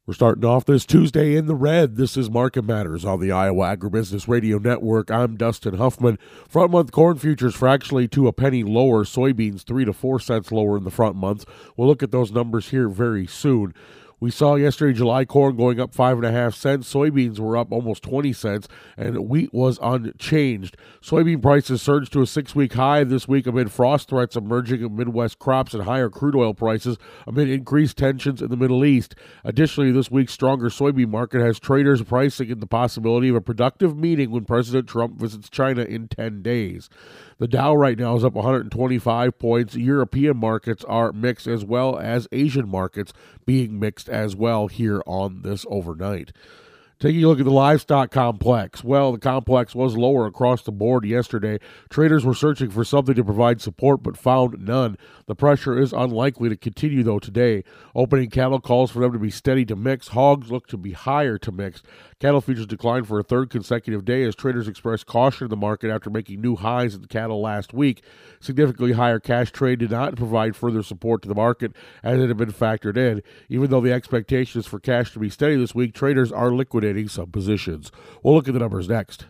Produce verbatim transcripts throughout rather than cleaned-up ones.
We're starting off this Tuesday in the red. This is Market Matters on the Iowa Agribusiness Radio Network. I'm Dustin Huffman. Front month corn futures fractionally to a penny lower. Soybeans three to four cents lower in the front months. We'll look at those numbers here very soon. We saw yesterday July corn going up five and a half cents. Soybeans were up almost twenty cents, and wheat was unchanged. Soybean prices surged to a six-week high this week amid frost threats emerging in Midwest crops and higher crude oil prices amid increased tensions in the Middle East. Additionally, this week's stronger soybean market has traders pricing in the possibility of a productive meeting when President Trump visits China in ten days. The Dow right now is up one hundred twenty-five points. European markets are mixed, as well as Asian markets being mixed as well here on this overnight. Taking a look at the livestock complex. Well, the complex was lower across the board yesterday. Traders were searching for something to provide support but found none. The pressure is unlikely to continue, though, today. Opening cattle calls for them to be steady to mixed. Hogs look to be higher to mixed. Cattle futures declined for a third consecutive day as traders expressed caution in the market after making new highs in cattle last week. Significantly higher cash trade did not provide further support to the market as it had been factored in. Even though the expectation is for cash to be steady this week, traders are liquidating some positions. We'll look at the numbers next.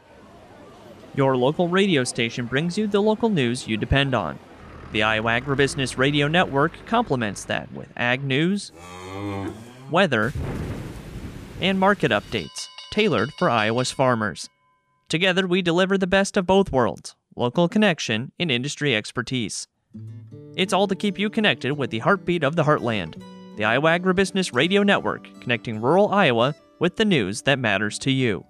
Your local radio station brings you the local news you depend on. The Iowa Agribusiness Radio Network complements that with ag news, weather, and market updates tailored for Iowa's farmers. Together, we deliver the best of both worlds, local connection and industry expertise. It's all to keep you connected with the heartbeat of the heartland. The Iowa Agribusiness Radio Network, connecting rural Iowa with the news that matters to you.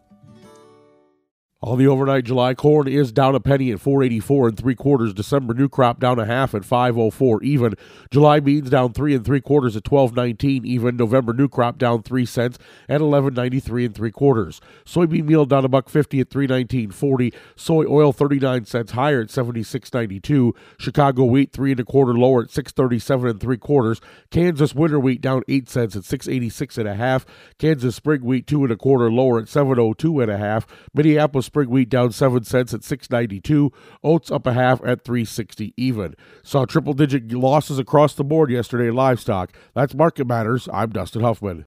On the overnight, July corn is down a penny at four eighty-four and three quarters. December new crop down a half at five oh four even. July beans down three and three quarters at twelve nineteen even. November new crop down three cents at eleven ninety-three and three quarters. Soybean meal down a buck fifty at three nineteen forty. Soy oil thirty-nine cents higher at seventy-six ninety-two. Chicago wheat three and a quarter lower at six thirty-seven and three quarters. Kansas winter wheat down eight cents at six eighty-six and a half. Kansas spring wheat two and a quarter lower at seven oh two and a half. Minneapolis spring wheat down seven cents at six ninety-two. Oats up a half at three sixty even. Saw triple-digit losses across the board yesterday in livestock. That's Market Matters. I'm Dustin Huffman.